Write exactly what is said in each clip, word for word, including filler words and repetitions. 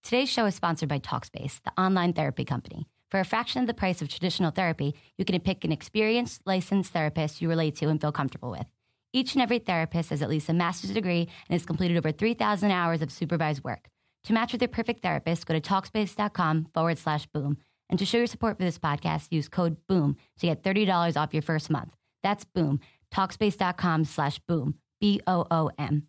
Today's show is sponsored by Talkspace, the online therapy company. For a fraction of the price of traditional therapy, you can pick an experienced, licensed therapist you relate to and feel comfortable with. Each and every therapist has at least a master's degree and has completed over three thousand hours of supervised work. To match with your perfect therapist, go to Talkspace.com forward slash boom. And to show your support for this podcast, use code BOOM to get thirty dollars off your first month. That's BOOM. Talkspace.com slash boom. B O O M.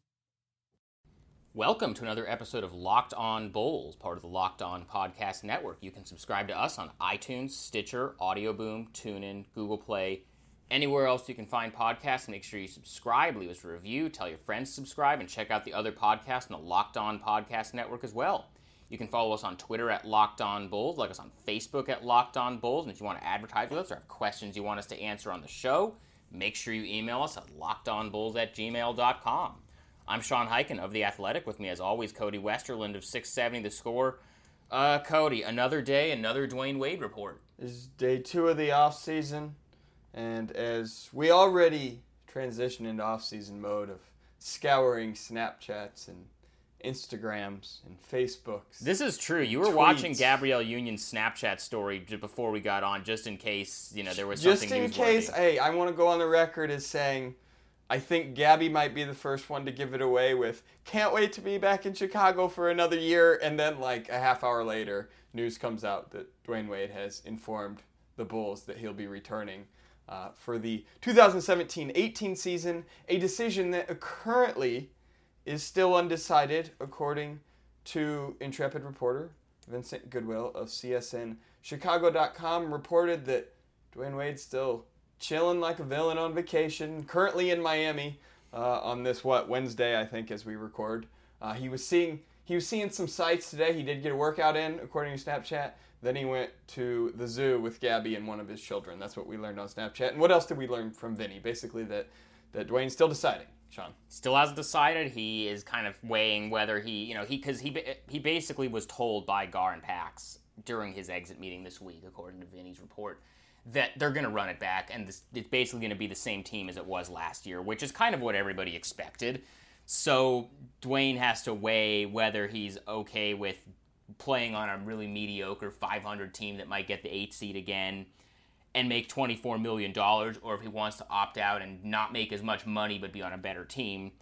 Welcome to another episode of Locked On Bulls, part of the Locked On Podcast Network. You can subscribe to us on iTunes, Stitcher, Audio Boom, TuneIn, Google Play, anywhere else you can find podcasts. Make sure you subscribe, leave us a review, tell your friends to subscribe, and check out the other podcasts on the Locked On Podcast Network as well. You can follow us on Twitter at Locked On Bulls, like us on Facebook at Locked On Bulls, and if you want to advertise with us or have questions you want us to answer on the show, make sure you email us at lockedonbulls at gmail dot com. I'm Sean Highkin of The Athletic. With me, as always, Cody Westerland of six seventy The Score. Uh, Cody, another day, another Dwayne Wade report. This is day two of the offseason, and as we already transition into offseason mode of scouring Snapchats and Instagrams and Facebooks. This is true. You were tweets. watching Gabrielle Union's Snapchat story before we got on, just in case, you know, there was something newsworthy. Just in case, hey, I want to go on the record as saying I think Gabby might be the first one to give it away with, can't wait to be back in Chicago for another year, and then like a half hour later, news comes out that Dwayne Wade has informed the Bulls that he'll be returning uh, for the two thousand seventeen eighteen season, a decision that currently is still undecided, according to intrepid reporter Vincent Goodwill of C S N Chicago dot com, reported that Dwayne Wade's still chilling like a villain on vacation, currently in Miami uh, on this, what, Wednesday, I think, as we record. Uh, he was seeing he was seeing some sights today. He did get a workout in, according to Snapchat. Then he went to the zoo with Gabby and one of his children. That's what we learned on Snapchat. And what else did we learn from Vinny? Basically that, that Dwayne's still deciding. Sean? Still hasn't decided. He is kind of weighing whether he, you know, he, because he, he basically was told by Gar and Pax during his exit meeting this week, according to Vinny's report, that they're going to run it back, and this, it's basically going to be the same team as it was last year, which is kind of what everybody expected. So Dwayne has to weigh whether he's okay with playing on a really mediocre five hundred team that might get the eighth seed again and make twenty-four million dollars, or if he wants to opt out and not make as much money but be on a better team.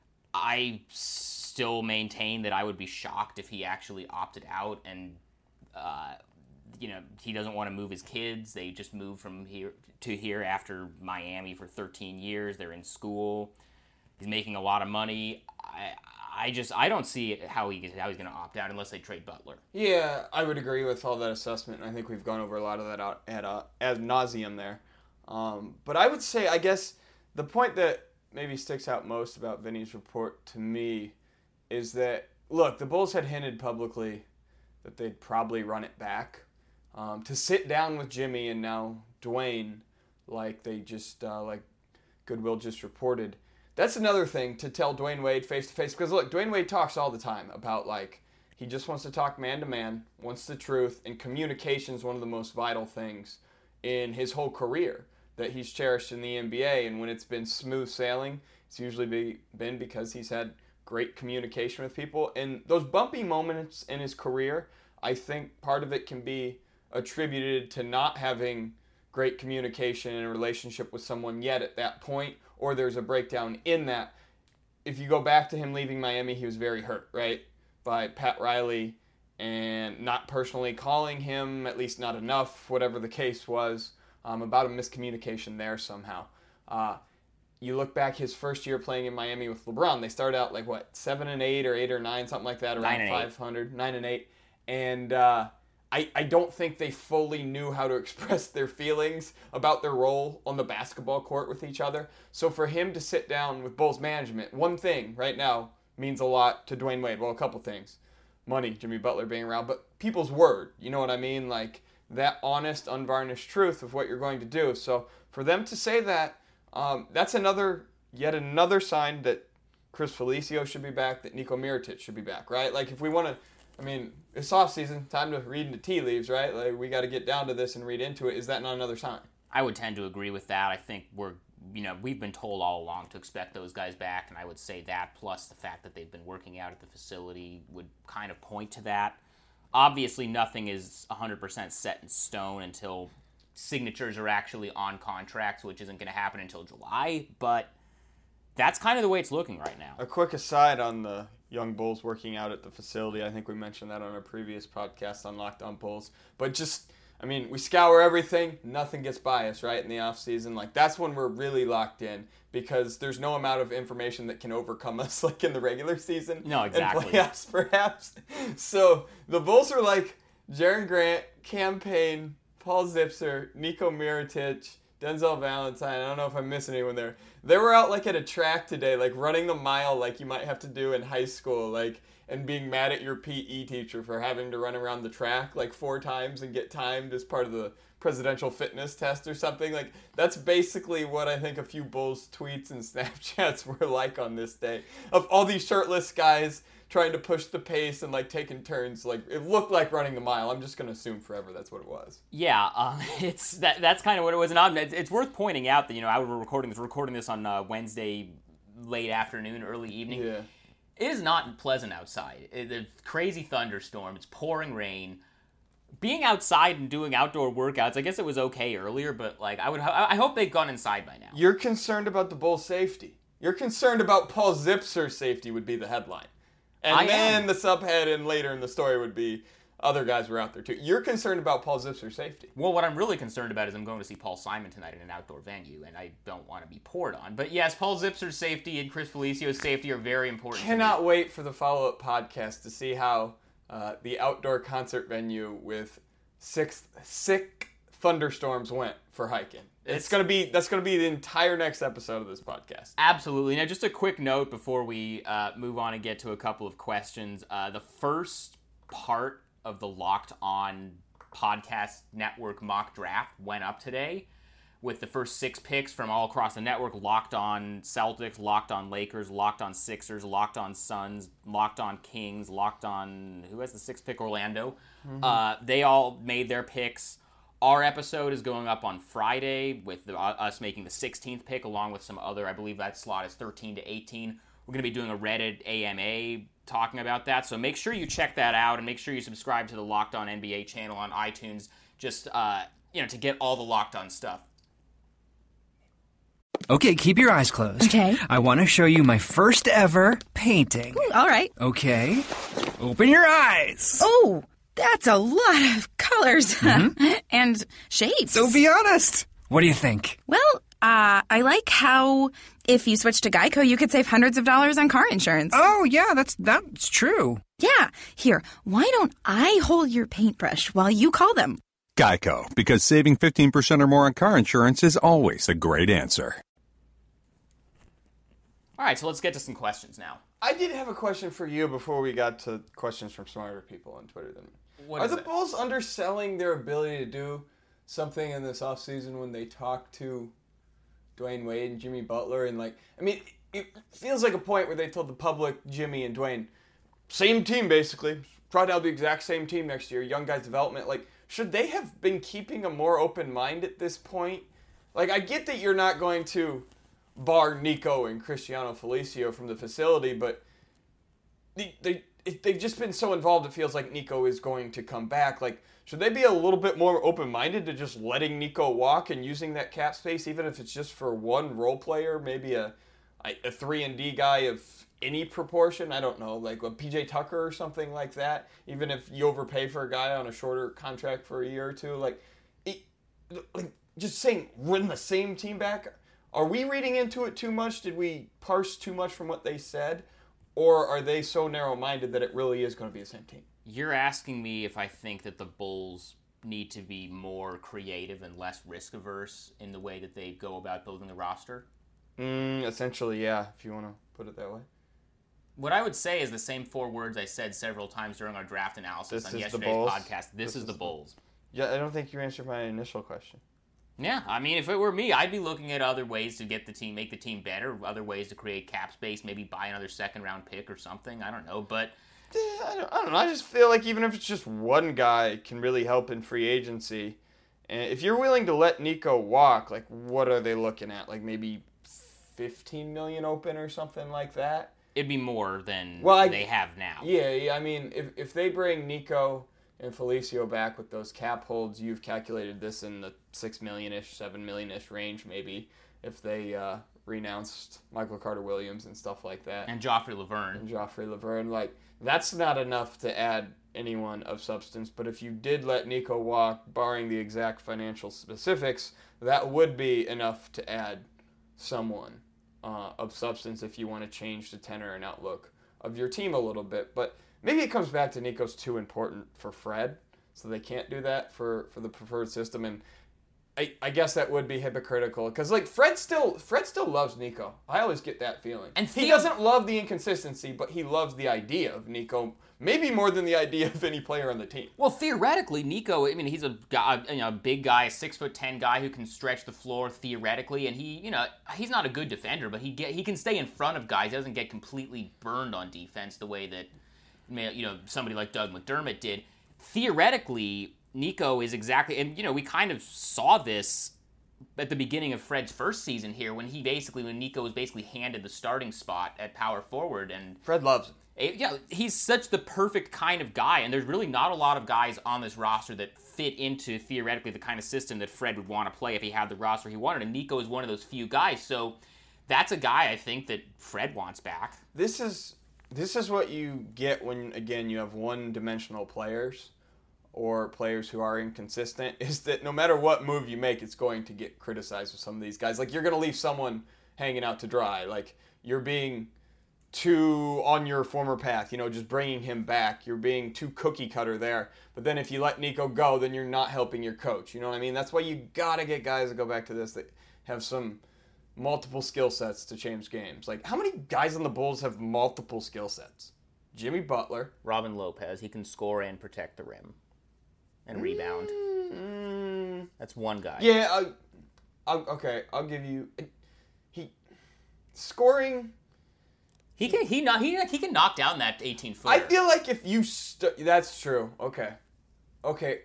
I still maintain that I would be shocked if he actually opted out and uh, you know, he doesn't want to move his kids. They just moved from here to here after Miami for thirteen years. They're in school. He's making a lot of money. I, I just, I don't see how he how he's going to opt out unless they trade Butler. Yeah, I would agree with all that assessment, and I think we've gone over a lot of that out ad, uh, ad nauseum there. Um, but I would say, I guess, the point that maybe sticks out most about Vinny's report to me is that, look, the Bulls had hinted publicly that they'd probably run it back. Um, to sit down with Jimmy and now Dwayne, like they just, uh, like Goodwill just reported. That's another thing to tell Dwayne Wade face to face. Because look, Dwayne Wade talks all the time about like, he just wants to talk man to man, wants the truth, and communication is one of the most vital things in his whole career that he's cherished in the N B A. And when it's been smooth sailing, it's usually be, been because he's had great communication with people. And those bumpy moments in his career, I think part of it can be attributed to not having great communication and a relationship with someone yet at that point, or there's a breakdown in that. If you go back to him leaving Miami, he was very hurt, right, by Pat Riley and not personally calling him, at least not enough, whatever the case was, um, about a miscommunication there somehow. Uh, you look back his first year playing in Miami with LeBron, they started out like, what, seven and eight or eight or nine, something like that, around five hundred, nine and eight, and uh, I, I don't think they fully knew how to express their feelings about their role on the basketball court with each other. So for him to sit down with Bulls management, one thing right now means a lot to Dwayne Wade. Well, a couple things. Money, Jimmy Butler being around, but people's word. You know what I mean? Like that honest, unvarnished truth of what you're going to do. So for them to say that, um, that's another, yet another sign that Chris Felicio should be back, that Niko Mirotic should be back, right? Like if we want to, I mean, it's offseason, time to read into tea leaves, right? Like, we got to get down to this and read into it. Is that not another sign? I would tend to agree with that. I think we're, you know, we've been told all along to expect those guys back, and I would say that plus the fact that they've been working out at the facility would kind of point to that. obviously nothing is one hundred percent set in stone until signatures are actually on contracts, which isn't going to happen until July, but that's kind of the way it's looking right now. A quick aside on the young Bulls working out at the facility. I think we mentioned that on our previous podcast on Locked On Bulls. But just, I mean, we scour everything. Nothing gets by us, right, in the offseason. Like, that's when we're really locked in because there's no amount of information that can overcome us, like in the regular season. No, exactly. And playoffs, perhaps. So the Bulls are like Jaren Grant, Cam Payne, Paul Zipser, Nico Mirotic, Denzel Valentine. I don't know if I'm missing anyone there. They were out like at a track today, like running the mile like you might have to do in high school, like, and being mad at your P E teacher for having to run around the track like four times and get timed as part of the presidential fitness test or something. Like, that's basically what I think a few Bulls tweets and Snapchats were like on this day. Of all these shirtless guys trying to push the pace and like taking turns, like it looked like running the mile. I'm just gonna assume forever that's what it was. Yeah, um, it's that. That's kind of what it was, and it's, it's worth pointing out that you know I was recording this recording this on uh, Wednesday late afternoon, early evening. Yeah, it is not pleasant outside. It, it's crazy thunderstorm. It's pouring rain. Being outside and doing outdoor workouts, I guess it was okay earlier, but like I would, I hope they've gone inside by now. You're concerned about the Bulls' safety. You're concerned about Paul Zipser's safety would be the headline. And I then am. the subhead and later in the story would be other guys were out there too. You're concerned about Paul Zipser's safety. Well, what I'm really concerned about is I'm going to see Paul Simon tonight in an outdoor venue, and I don't want to be poured on. But yes, Paul Zipser's safety and Chris Felicio's safety are very important. Cannot wait for the follow-up podcast to see how uh, the outdoor concert venue with six sick thunderstorms went for hiking. It's, it's gonna be that's gonna be the entire next episode of this podcast. Absolutely. Now, just a quick note before we uh, move on and get to a couple of questions. Uh, the first part of the Locked On Podcast Network mock draft went up today with the first six picks from all across the network: Locked On Celtics, Locked On Lakers, Locked On Sixers, Locked On Suns, Locked On Kings, Locked On who has the sixth pick? Orlando. Mm-hmm. Uh, they all made their picks. Our episode is going up on Friday with the, uh, us making the sixteenth pick along with some other, I believe that slot is thirteen to eighteen. We're going to be doing a Reddit A M A talking about that, so make sure you check that out and make sure you subscribe to the Locked On N B A channel on iTunes just, uh, you know, to get all the Locked On stuff. Okay, keep your eyes closed. Okay. I want to show you my first ever painting. Ooh, all right. Okay. Open your eyes. Oh, that's a lot of colors mm-hmm. and shapes. So be honest. What do you think? Well, uh, I like how if you switch to Geico, you could save hundreds of dollars on car insurance. Oh, yeah, that's that's true. Yeah. Here, why don't I hold your paintbrush while you call them? Geico, because saving fifteen percent or more on car insurance is always a great answer. All right, so let's get to some questions now. I did have a question for you before we got to questions from smarter people on Twitter than me. What Are is the it? Bulls underselling their ability to do something in this offseason when they talk to Dwayne Wade and Jimmy Butler? And, like, I mean, it feels like a point where they told the public, Jimmy and Dwayne, same team, basically. Probably the exact same team next year. Young guys development. Like, should they have been keeping a more open mind at this point? Like, I get that you're not going to bar Nico and Cristiano Felicio from the facility, but they, they, they've just been so involved it feels like Nico is going to come back. Like, should they be a little bit more open-minded to just letting Nico walk and using that cap space, even if it's just for one role player, maybe a a three and D guy of any proportion? I don't know, like a P J Tucker or something like that, even if you overpay for a guy on a shorter contract for a year or two. Like, it, like just saying, run the same team back. Are we reading into it too much? Did we parse too much from what they said? Or are they so narrow-minded that it really is going to be the same team? You're asking me if I think that the Bulls need to be more creative and less risk-averse in the way that they go about building the roster? Mm, essentially, yeah, if you want to put it that way. What I would say is the same four words I said several times during our draft analysis This on is the yesterday's Bulls? podcast. This, This is, is the the- Bulls. Yeah, I don't think you answered my initial question. Yeah, I mean, if it were me, I'd be looking at other ways to get the team, make the team better, other ways to create cap space, maybe buy another second-round pick or something. I don't know, but Eh, I don't, I don't know. I just feel like even if it's just one guy can really help in free agency. And if you're willing to let Nico walk, like, what are they looking at? Like maybe fifteen million open or something like that? it'd be more than Well, I- they have now. Yeah, yeah. I mean, if if they bring Nico and Felicio back with those cap holds, you've calculated this in the six million-ish, seven million-ish range maybe if they uh, renounced Michael Carter-Williams and stuff like that. And Joffrey Laverne. And Joffrey Laverne. Like, that's not enough to add anyone of substance, but if you did let Nico walk, barring the exact financial specifics, that would be enough to add someone uh, of substance if you want to change the tenor and outlook of your team a little bit. But maybe it comes back to Nico's too important for Fred, so they can't do that for, for the preferred system. And I, I guess that would be hypocritical because like Fred still Fred still loves Nico. I always get that feeling. And he Theo- doesn't love the inconsistency, but he loves the idea of Nico, maybe more than the idea of any player on the team. Well, theoretically, Nico, I mean, he's a guy, you know, a big guy, a six foot ten guy who can stretch the floor theoretically, and he, you know, he's not a good defender, but he get he can stay in front of guys. He doesn't get completely burned on defense the way that, you know, somebody like Doug McDermott did. Theoretically, Nico is exactly, and you know, we kind of saw this at the beginning of Fred's first season here when he basically, when Nico was basically handed the starting spot at power forward, and Fred loves him. It, yeah, he's such the perfect kind of guy, and there's really not a lot of guys on this roster that fit into, theoretically, the kind of system that Fred would want to play if he had the roster he wanted, and Nico is one of those few guys, so that's a guy I think that Fred wants back. This is this is what you get when, again, you have one-dimensional players or players who are inconsistent, is that no matter what move you make, it's going to get criticized with some of these guys. Like, you're going to leave someone hanging out to dry. Like, you're being too on your former path, you know, just bringing him back. You're being too cookie cutter there. But then if you let Nico go, then you're not helping your coach. You know what I mean? That's why you got to get guys that go back to this that have some multiple skill sets to change games. Like, how many guys on the Bulls have multiple skill sets? Jimmy Butler. Robin Lopez, he can score and protect the rim. And rebound. Mm, That's one guy. yeah, uh, I'll, okay, I'll give you... He... Scoring... He can he not he he can knock down that eighteen footer. I feel like if you... St- that's true. Okay. Okay.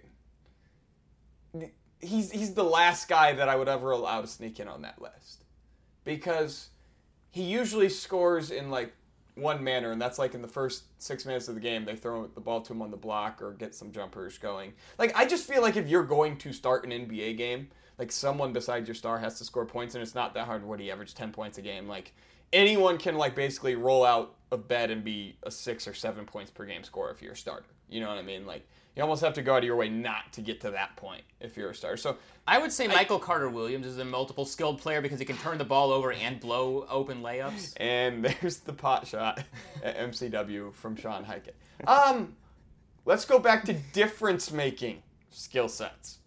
He's, he's the last guy that I would ever allow to sneak in on that list. Because he usually scores in, like, one manner, and that's like in the first six minutes of the game, they throw the ball to him on the block or get some jumpers going. Like, I just feel like if you're going to start an N B A game, like, someone besides your star has to score points, and it's not that hard. What, he averaged ten points a game? Like, anyone can, like, basically roll out of bed and be a six or seven points per game scorer if you're a starter. You know what I mean? Like, you almost have to go out of your way not to get to that point if you're a starter. So I would say I, Michael Carter-Williams is a multiple skilled player because he can turn the ball over and blow open layups. And there's the pot shot at M C W from Sean Highkin. Um, let's go back to difference-making skill sets.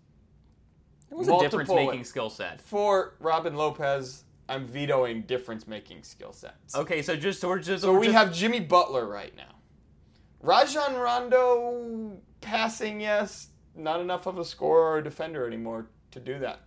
It was Multiple, a difference-making skill set. For Robin Lopez, I'm vetoing difference-making skill sets. Okay, so just so we're just so we're we just... have Jimmy Butler right now. Rajon Rondo, passing, yes, not enough of a scorer or defender anymore to do that.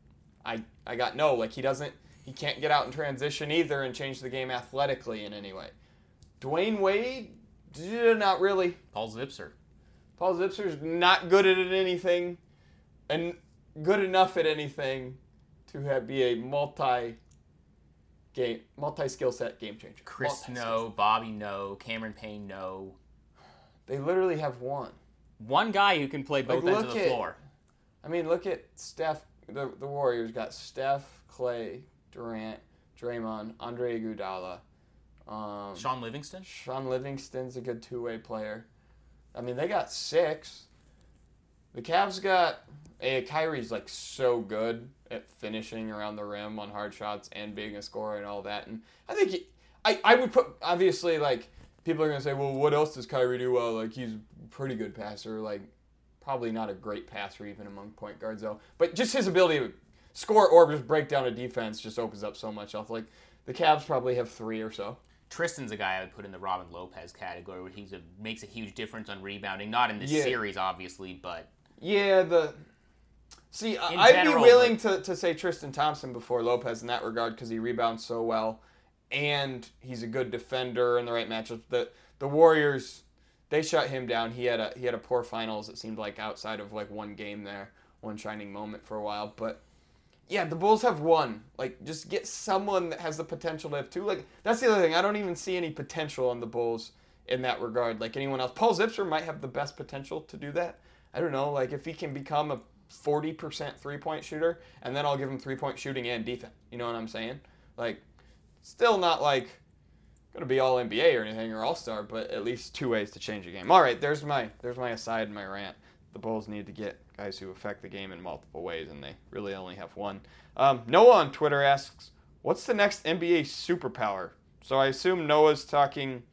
I I got no. Like, he doesn't, he can't get out in transition either and change the game athletically in any way. Dwayne Wade, not really. Paul Zipser. Paul Zipser's not good at anything, and good enough at anything to have be a multi game, multi skill set game changer. Chris, no. Bobby, no. Cameron Payne, no. They literally have one. One guy who can play both like, ends of the at, floor. I mean, look at Steph. The the Warriors got Steph, Clay, Durant, Draymond, Andre Iguodala. Um, Sean Livingston? Sean Livingston's a good two-way player. I mean, they got six. The Cavs got... Hey, Kyrie's, like, so good at finishing around the rim on hard shots and being a scorer and all that. And I think... He, I, I would put... Obviously, like, people are going to say, well, what else does Kyrie do well? Like, he's a pretty good passer. Like, probably not a great passer even among point guards, though. But just his ability to score or just break down a defense just opens up so much else. Like, the Cavs probably have three or so. Tristan's a guy I would put in the Robin Lopez category where he makes a huge difference on rebounding. Not in this yeah. series, obviously, but... Yeah, the... See, in I'd general, be willing but... to, to say Tristan Thompson before Lopez in that regard because he rebounds so well, and he's a good defender in the right matchups. The the Warriors, they shut him down. He had a he had a poor finals, it seemed like, outside of like one game there, one shining moment for a while. But yeah, the Bulls have one. Like, just get someone that has the potential to have two. Like, that's the other thing. I don't even see any potential on the Bulls in that regard like anyone else. Paul Zipser might have the best potential to do that. I don't know, like if he can become a forty percent three-point shooter, and then I'll give him three-point shooting and defense. You know what I'm saying? Like, still not like going to be all N B A or anything or all-star, but at least two ways to change a game. All right, there's my there's my aside and my rant. The Bulls need to get guys who affect the game in multiple ways, and they really only have one. Um, Noah on Twitter asks, what's the next N B A superpower? So I assume Noah's talking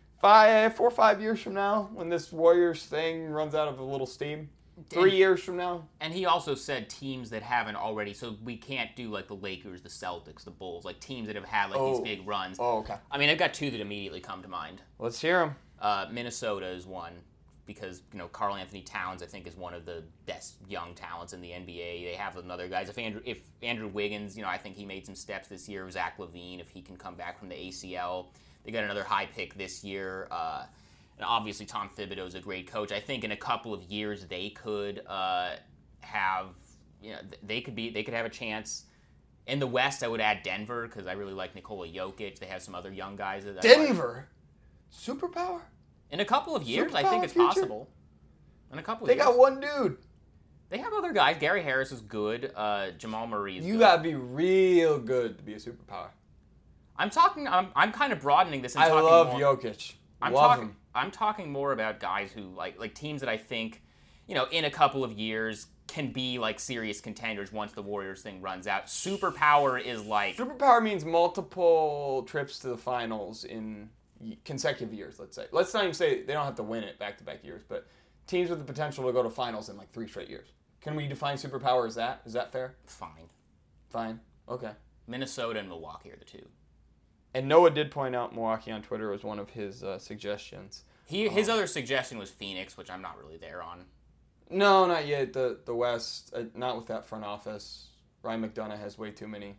five, four or five years from now when this Warriors thing runs out of a little steam. Three and, years from now. And he also said teams that haven't already, so we can't do like the Lakers, the Celtics, the Bulls, like teams that have had like oh. these big runs. Oh, okay. I mean, I've got two that immediately come to mind. Let's hear them. Uh, Minnesota is one because, you know, Karl Anthony Towns, I think, is one of the best young talents in the N B A. They have another guys. If Andrew, if Andrew Wiggins, you know, I think he made some steps this year. Zach LaVine, if he can come back from the A C L. They got another high pick this year. Uh, And obviously, Tom Thibodeau is a great coach. I think in a couple of years they could uh, have, you know, they could be, they could have a chance. In the West, I would add Denver because I really like Nikola Jokic. They have some other young guys. That Denver, like. Superpower. In a couple of years, Superpower I think it's future? possible. In a couple of they years, got one dude. They have other guys. Gary Harris is good. Uh, Jamal Murray is you good. You gotta be real good to be a superpower. I'm talking. I'm, I'm kind of broadening this. And I talking love more, Jokic. I'm love talking. him. I'm talking more about guys who like like teams that I think, you know, in a couple of years can be like serious contenders once the Warriors thing runs out. Superpower is like Superpower means multiple trips to the finals in consecutive years, let's say. Let's not even say they don't have to win it back-to-back years, but teams with the potential to go to finals in like three straight years. Can we define superpower as that? Is that fair? Fine. Fine. Okay. Minnesota and Milwaukee are the two. And Noah did point out Milwaukee on Twitter was one of his uh, suggestions. He his um, other suggestion was Phoenix, which I'm not really there on. No, not yet. The the West, uh, not with that front office. Ryan McDonough has way too many,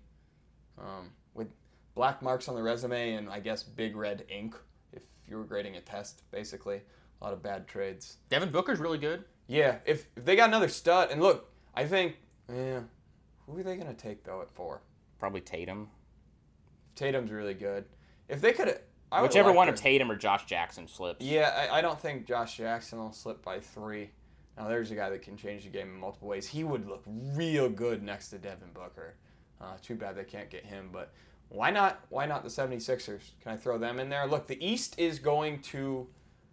um, with black marks on the resume and I guess big red ink. If you were grading a test, basically, a lot of bad trades. Devin Booker's really good. Yeah, if if they got another stud, and look, I think, yeah, who are they gonna take though at four? Probably Tatum. Tatum's really good. If they could, whichever one of Tatum or Josh Jackson slips. Yeah, I, I don't think Josh Jackson will slip by three. Now, there's a guy that can change the game in multiple ways. He would look real good next to Devin Booker. Uh, too bad they can't get him, but why not? Why not the seventy-sixers? Can I throw them in there? Look, the East is going to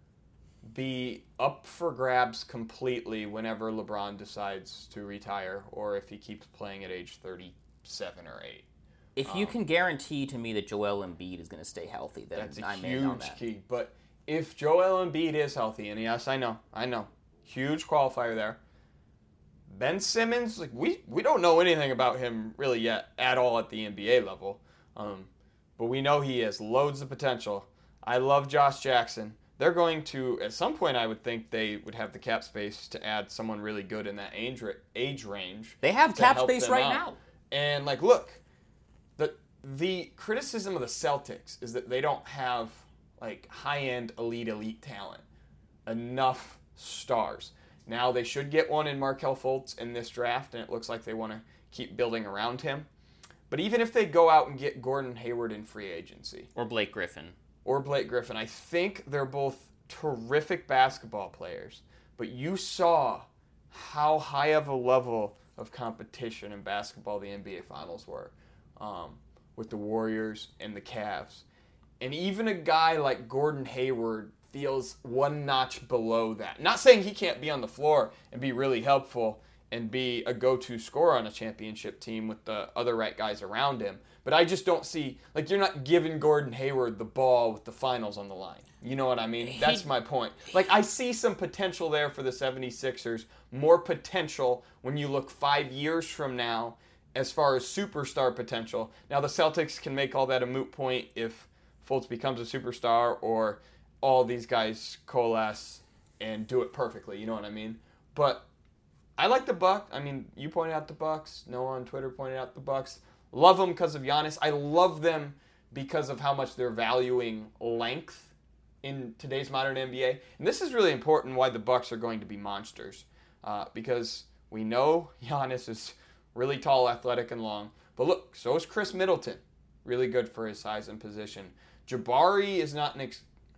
be up for grabs completely whenever LeBron decides to retire, or if he keeps playing at age thirty-seven or eight. If you can guarantee to me that Joel Embiid is going to stay healthy, then That's a I'm in on huge that. key. But if Joel Embiid is healthy, and yes, I know, I know, huge qualifier there. Ben Simmons, like we, we don't know anything about him really yet at all at the N B A level, um, but we know he has loads of potential. I love Josh Jackson. They're going to, at some point, I would think they would have the cap space to add someone really good in that age age range. They have to cap help space them right out. now. And like, look. The the criticism of the Celtics is that they don't have like high-end elite elite talent, enough stars. Now they should get one in Markelle Fultz in this draft, and it looks like they want to keep building around him. But even if they go out and get Gordon Hayward in free agency Or Blake Griffin. or Blake Griffin, I think they're both terrific basketball players. But you saw how high of a level of competition in basketball the N B A Finals were. Um, with the Warriors and the Cavs. And even a guy like Gordon Hayward feels one notch below that. Not saying he can't be on the floor and be really helpful and be a go-to scorer on a championship team with the other right guys around him, but I just don't see, like, you're not giving Gordon Hayward the ball with the finals on the line. You know what I mean? That's my point. Like, I see some potential there for the seventy-sixers, more potential when you look five years from now as far as superstar potential. Now, the Celtics can make all that a moot point if Fultz becomes a superstar or all these guys coalesce and do it perfectly. You know what I mean? But I like the Bucks. I mean, you pointed out the Bucks. Noah on Twitter pointed out the Bucks. Love them because of Giannis. I love them because of how much they're valuing length in today's modern N B A. And this is really important why the Bucks are going to be monsters. Uh, because we know Giannis is really tall, athletic, and long. But look, so is Chris Middleton. Really good for his size and position. Jabari is not an ex-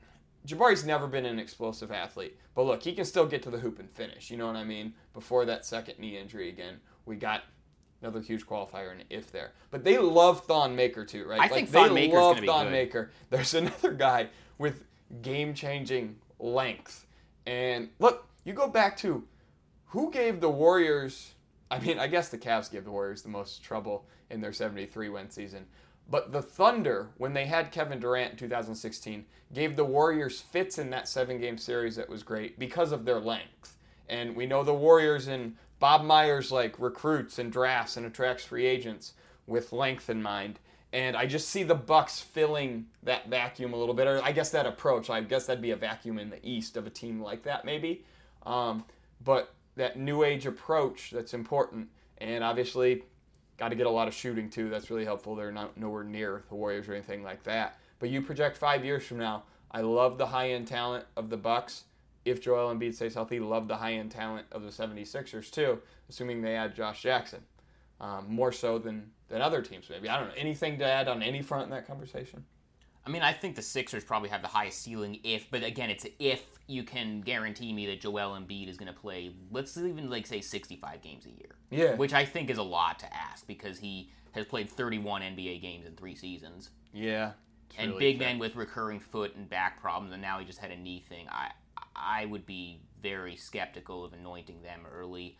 Jabari's never been an explosive athlete. But look, he can still get to the hoop and finish. You know what I mean? Before that second knee injury again, we got another huge qualifier and if there. But they love Thon Maker too, right? I like, think Thon Maker's going to be Thon good. Maker. There's another guy with game-changing length. And look, you go back to who gave the Warriors, I mean, I guess the Cavs gave the Warriors the most trouble in their seventy-three win season. But the Thunder, when they had Kevin Durant in two thousand sixteen, gave the Warriors fits in that seven-game series that was great because of their length. And we know the Warriors and Bob Myers like recruits and drafts and attracts free agents with length in mind. And I just see the Bucks filling that vacuum a little bit, or I guess that approach. I guess that'd be a vacuum in the East of a team like that, maybe. Um, but that new age approach, that's important. And obviously, got to get a lot of shooting too. That's really helpful. They're not nowhere near the Warriors or anything like that. But you project five years from now. I love the high-end talent of the Bucks. If Joel Embiid stays healthy, love the high-end talent of the seventy-sixers too, assuming they add Josh Jackson. Um, more so than, than other teams maybe. I don't know. Anything to add on any front in that conversation? I mean, I think the Sixers probably have the highest ceiling if, but again, it's if you can guarantee me that Joel Embiid is going to play, let's even like say sixty-five games a year. Yeah. Which I think is a lot to ask because he has played thirty-one N B A games in three seasons. Yeah. And really big fair. man with recurring foot and back problems, and now he just had a knee thing. I I would be very skeptical of anointing them early.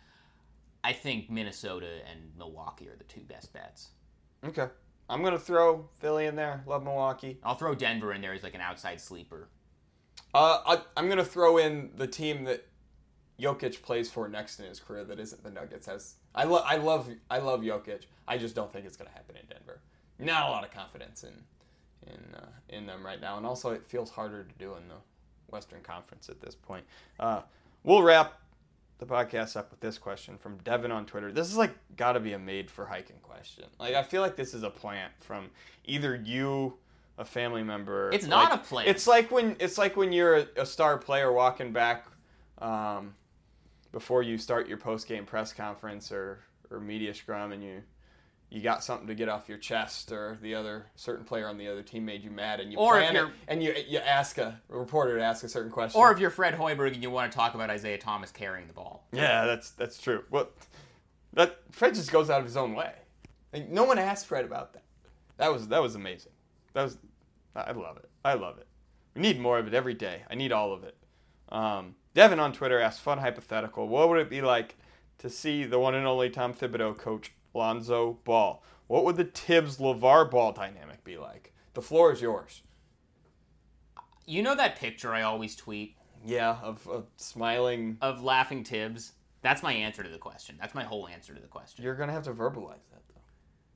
I think Minnesota and Milwaukee are the two best bets. Okay. I'm going to throw Philly in there. Love Milwaukee. I'll throw Denver in there as like an outside sleeper. Uh, I, I'm going to throw in the team that Jokic plays for next in his career that isn't the Nuggets. Has I, lo- I love I love Jokic. I just don't think it's going to happen in Denver. Not a lot of confidence in in uh, in them right now. And also it feels harder to do in the Western Conference at this point. Uh, we'll wrap the podcast up with this question from Devin on Twitter. This is like got to be a made for hiking question. Like I feel like this is a plant from either you, a family member. It's not like, a plant. It's like when it's like when you're a, a star player walking back um, before you start your post game press conference or or media scrum, and you you got something to get off your chest, or the other certain player on the other team made you mad, and you Or if plan it, you're- and you you ask a, a reporter to ask a certain question. Or if you're Fred Hoiberg and you want to talk about Isaiah Thomas carrying the ball. Yeah, that's that's true. Well, that Fred just goes out of his own way. Like, no one asked Fred about that. That was that was amazing. That was I love it. I love it. We need more of it every day. I need all of it. Um, Devin on Twitter asked, fun hypothetical. What would it be like to see the one and only Tom Thibodeau coach Lonzo Ball? What would the Tibbs-LeVar Ball dynamic be like? The floor is yours. You know that picture I always tweet Yeah, of, of smiling. of laughing Tibbs? That's my answer to the question. That's my whole answer to the question. You're going to have to verbalize that, though.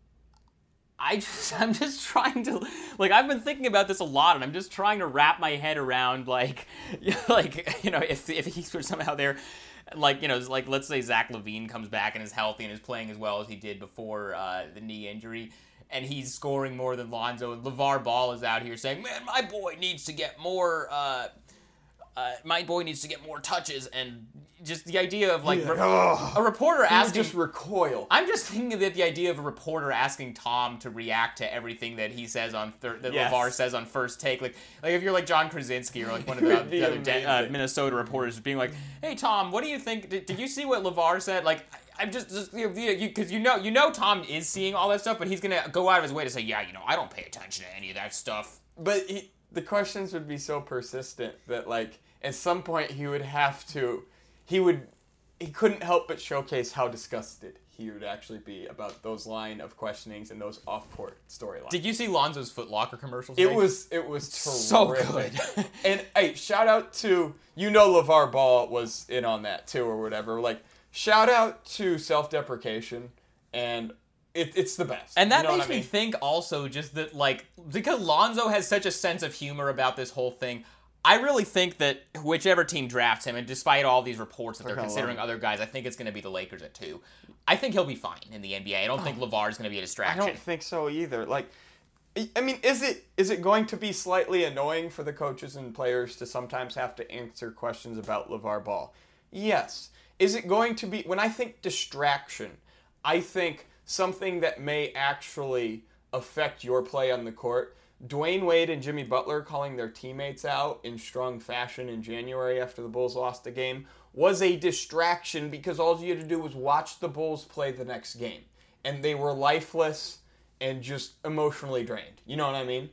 I just, I'm just trying to, like, I've been thinking about this a lot, and I'm just trying to wrap my head around, like, like, you know, if if he's somehow there, like, you know, like, let's say Zach LaVine comes back and is healthy and is playing as well as he did before uh, the knee injury, and he's scoring more than Lonzo, and LeVar Ball is out here saying, man, my boy needs to get more, uh, uh, my boy needs to get more touches, and just the idea of, like, Yeah. re- Ugh. a reporter He would asking... just recoil. I'm just thinking that the idea of a reporter asking Tom to react to everything that he says on thir- that Yes. LeVar says on First Take, like like if you're like John Krasinski or like one of It the, would be the other de- uh, amazing. Minnesota reporters being like, "Hey Tom, what do you think? Did, did you see what LeVar said?" Like I- I'm just just you because you, you know you know Tom is seeing all that stuff, but he's gonna go out of his way to say, "Yeah, you know, I don't pay attention to any of that stuff." But he, the questions would be so persistent that, like, at some point he would have to, he would, he couldn't help but showcase how disgusted he would actually be about those line of questionings and those off-court storylines. Did you see Lonzo's Foot Locker commercials? It today? was it was So terrific. good. And hey, shout out to, you know, LeVar Ball was in on that too or whatever. Like, shout out to self-deprecation, and it, it's the best. And that You know makes what I me mean? think also just that, like, because Lonzo has such a sense of humor about this whole thing, I really think that whichever team drafts him, and despite all these reports that they're, They're gonna considering love him. other guys, I think it's going to be the Lakers at two. I think he'll be fine in the N B A. I don't think LeVar is going to be a I distraction. don't think so either. Like, I- I mean, is it is it going to be slightly annoying for the coaches and players to sometimes have to answer questions about LeVar Ball? Yes. Is it going to be, when I think distraction, I think something that may actually affect your play on the court, Dwayne Wade and Jimmy Butler calling their teammates out in strong fashion in January after the Bulls lost the game was a distraction because all you had to do was watch the Bulls play the next game. And they were lifeless and just emotionally drained. You know what I mean?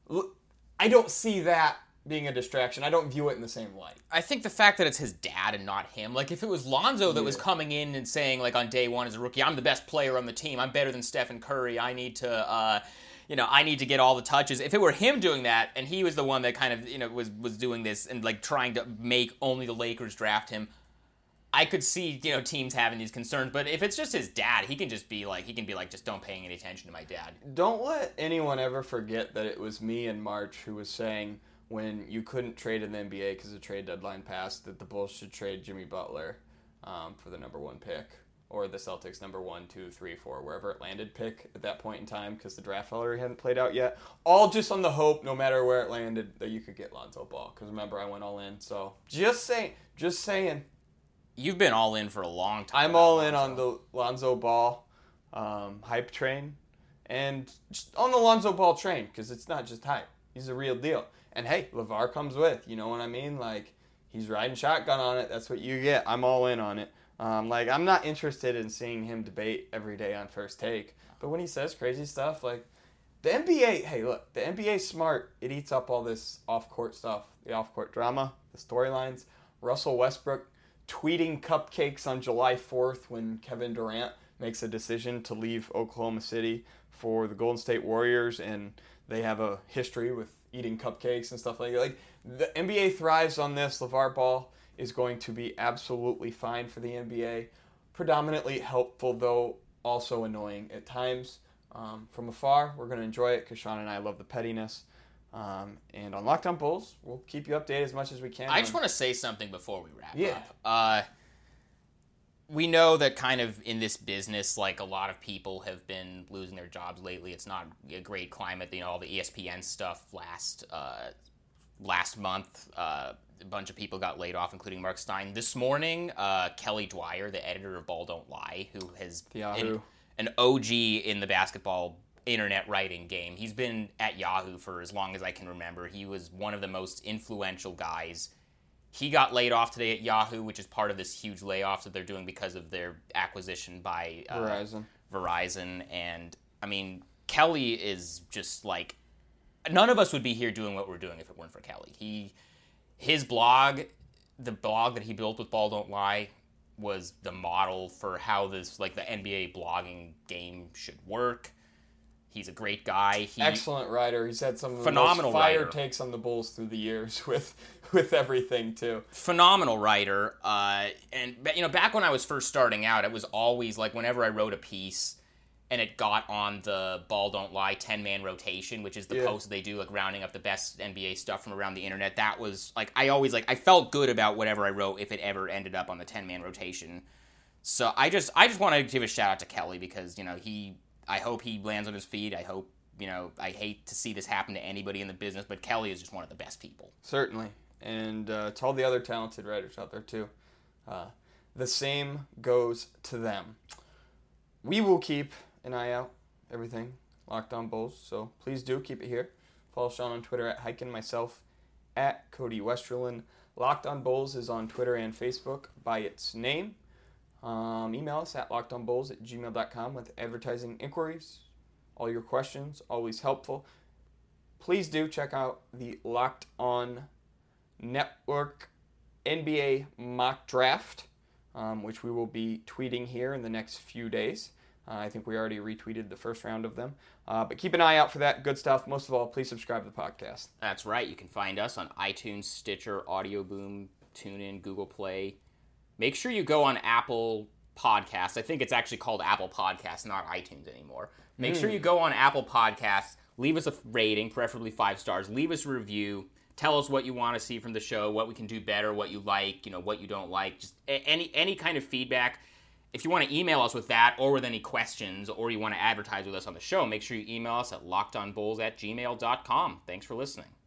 I don't see that being a distraction. I don't view it in the same light. I think the fact that it's his dad and not him, like if it was Lonzo that yeah. was coming in and saying like on day one as a rookie, I'm the best player on the team, I'm better than Stephen Curry, I need to, uh, you know, I need to get all the touches. If it were him doing that and he was the one that kind of, you know, was, was doing this and like trying to make only the Lakers draft him, I could see, you know, teams having these concerns. But if it's just his dad, he can just be like, he can be like, just don't pay any attention to my dad. Don't let anyone ever forget that it was me in March who was saying, when you couldn't trade in the N B A because the trade deadline passed, that the Bulls should trade Jimmy Butler um, for the number one pick, or the Celtics number one, two, three, four, wherever it landed pick at that point in time because the draft lottery hadn't played out yet. All just on the hope, no matter where it landed, that you could get Lonzo Ball. Because remember, I went all in. So just saying, just saying. You've been all in for a long time. I'm all in on the Lonzo Ball um, hype train, and just on the Lonzo Ball train because it's not just hype. He's a real deal. And hey, LeVar comes with, you know what I mean? Like, he's riding shotgun on it. That's what you get. I'm all in on it. Um, like, I'm not interested in seeing him debate every day on First Take. But when he says crazy stuff, like, the N B A, hey, look, the N B A's smart. It eats up all this off-court stuff, the off-court drama, the storylines. Russell Westbrook tweeting cupcakes on July fourth when Kevin Durant makes a decision to leave Oklahoma City for the Golden State Warriors, and they have a history with eating cupcakes and stuff like that. Like, the N B A thrives on this. LeVar Ball is going to be absolutely fine for the N B A. Predominantly helpful, though also annoying at times. Um, from afar, we're going to enjoy it because Sean and I love the pettiness. Um, and on Locked On Bulls, we'll keep you updated as much as we can. I just want to say something before we wrap yeah. up. Uh, we know that kind of in this business, like a lot of people have been losing their jobs lately. It's not a great climate. You know, all the E S P N stuff last uh, last month, uh, a bunch of people got laid off, including Mark Stein. This morning, uh, Kelly Dwyer, the editor of Ball Don't Lie, who has Yahoo. An, an O G in the basketball internet writing game. He's been at Yahoo for as long as I can remember. He was one of the most influential guys. He got laid off today at Yahoo, which is part of this huge layoff that they're doing because of their acquisition by uh, Verizon. Verizon. And, I mean, Kelly is just like... None of us would be here doing what we're doing if it weren't for Kelly. He, his blog, the blog that he built with Ball Don't Lie, was the model for how this, like, the N B A blogging game should work. He's a great guy. He, Excellent writer. He's had some of the phenomenal most fire writer. takes on the Bulls through the years with with everything, too. Phenomenal writer. Uh, and, you know, back when I was first starting out, it was always, like, whenever I wrote a piece and it got on the Ball Don't Lie ten-man rotation, which is the yeah. post they do, like, rounding up the best N B A stuff from around the internet, that was, like, I always, like, I felt good about whatever I wrote if it ever ended up on the ten-man rotation. So I just, I just want to give a shout-out to Kelly because, you know, he... I hope he lands on his feet. I hope, you know, I hate to see this happen to anybody in the business, but Kelly is just one of the best people. Certainly. And uh, to all the other talented writers out there, too. Uh, the same goes to them. We will keep an eye out, everything, Locked On Bulls, so please do keep it here. Follow Sean on Twitter at Heiken, myself at Cody Westerlund. Locked On Bulls is on Twitter and Facebook by its name. Um, email us at lockedonbulls at gmail dot com with advertising inquiries. All your questions, always helpful. Please do check out the Locked On Network N B A mock draft, um, which we will be tweeting here in the next few days. Uh, I think we already retweeted the first round of them. Uh, but keep an eye out for that. Good stuff. Most of all, please subscribe to the podcast. That's right. You can find us on iTunes, Stitcher, Audio Boom, TuneIn, Google Play. Make sure you go on Apple Podcasts. I think it's actually called Apple Podcasts, not iTunes anymore. Make mm. sure you go on Apple Podcasts, leave us a rating, preferably five stars. Leave us a review. Tell us what you want to see from the show, what we can do better, what you like, you know, what you don't like. Just any any kind of feedback. If you want to email us with that or with any questions or you want to advertise with us on the show, make sure you email us at lockedonbulls at gmail dot com. Thanks for listening.